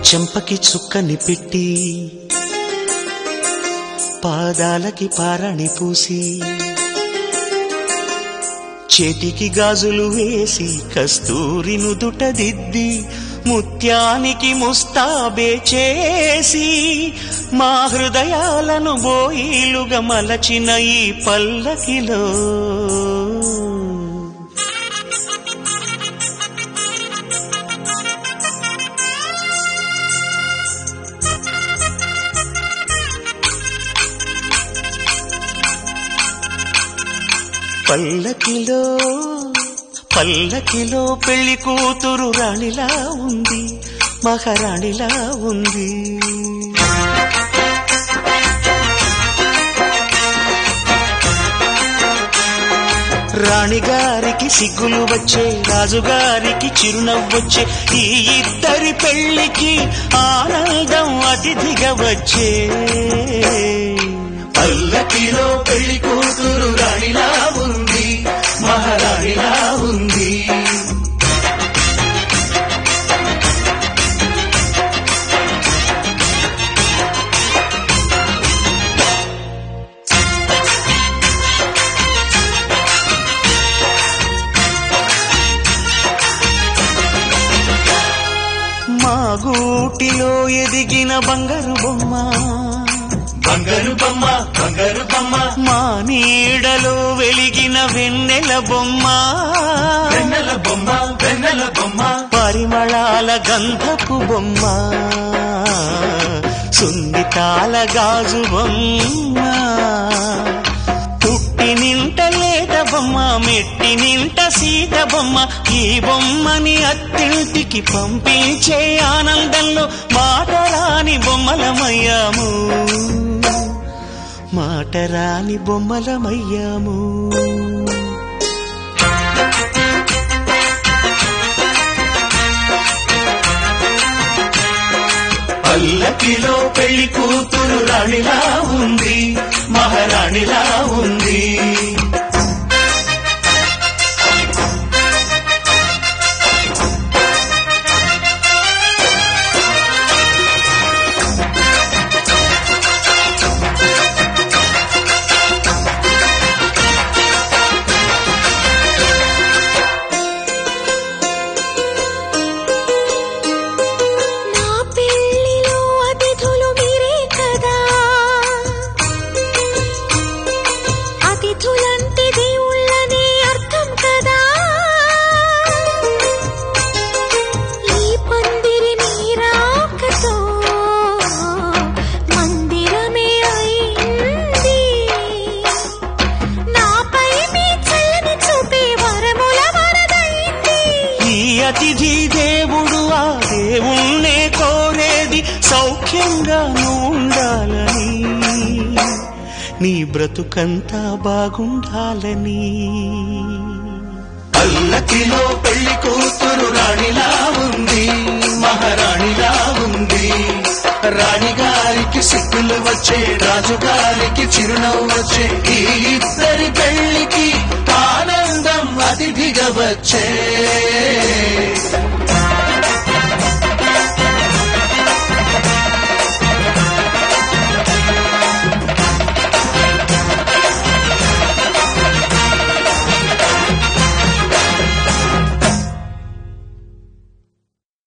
చెంపకి చుక్కని పెట్టి పాదాలకి పారాణి పూసి చేతికి గాజులు వేసి కస్తూరి నుదుట దిద్ది ముత్యానికి ముస్తాబే చేసి మా హృదయాలను బోయిలుగా మలచిన ఈ పల్లకిలో పల్లకిలో పల్లకిలో పెళ్లి కూతురు రాణిలా ఉంది, మహారాణిలా ఉంది. రాణిగారికి సిగ్గులు వచ్చే, రాజుగారికి చిరునవ్వొచ్చే, ఈ ఇద్దరి పెళ్లికి ఆనందం అతిథిగా వచ్చే. పల్లకిలో పెళ్లి కూతురు రాణిలా ఉంది, మహారాణిలా ఉంది. మా గూటిలో ఎదిగిన బంగారు బొమ్మ, బంగారు బొమ్మ, బంగారు బొమ్మ, మా నీడలో వెలిగిన వెన్నెల బొమ్మ, వెన్నెల బొమ్మ, వెన్నెల బొమ్మ, పరిమళాల గంధపు బొమ్మ, సున్నితాల గాజు బొమ్మ, పుట్టి నింట లేత బొమ్మ, మెట్టి నింట సీత బొమ్మ. ఈ బొమ్మని అత్తింటికి పంపించే ఆనందంలో మాటరాని బొమ్మలమయ్యాము, మాటరాని బొమ్మలమయ్యాము. పల్లకిలో పెళ్లి కూతురు రాణిలా ఉంది, మహారాణిలా ఉంది. అతిథి దేవుడు ఆ దేవుణ్ణే కోరేది సౌఖ్యంగా ఉండాలని, నీ బ్రతుకంతా బాగుండాలని. పల్లకిలో పెళ్లి కూతురు రాణిలా ఉంది, మహారాణిలా ఉంది. రాణిగారికి సిగ్గులు వచ్చే, రాజుగారికి చిరునవ్వు వచ్చే, ఈ ఇద్దరి పెళ్లికి ఆనందం అతిథిగా వచ్చే.